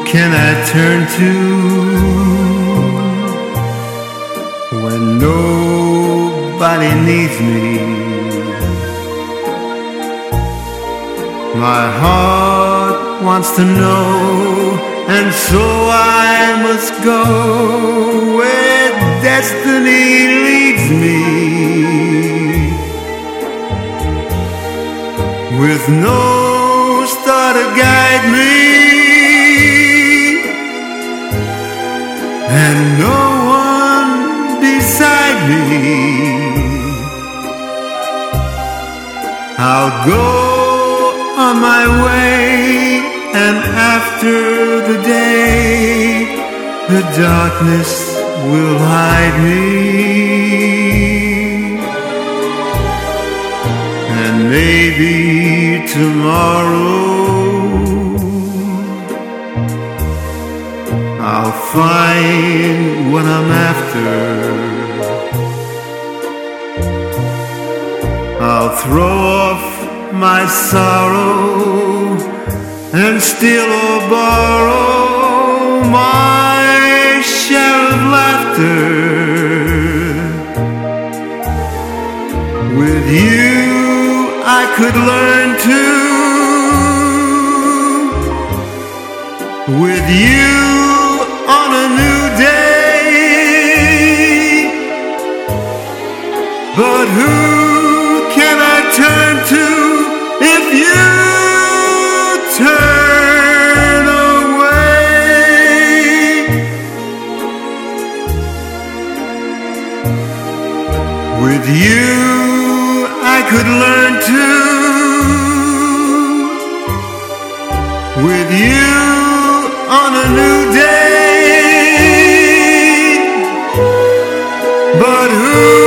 can I turn to when nobody needs me? My heart wants to know, and so I must go where destiny leads me, with no star to guide me and no one beside me. I'll go on my way, and after the day, the darkness will hide me, and maybe tomorrow I'll find what I'm after. I'll throw off my sorrow and steal or borrow my share of laughter. With you I could learn to, with you on a new day. But who can I turn to if you turn away? With you I could learn to, with you on a new day. But who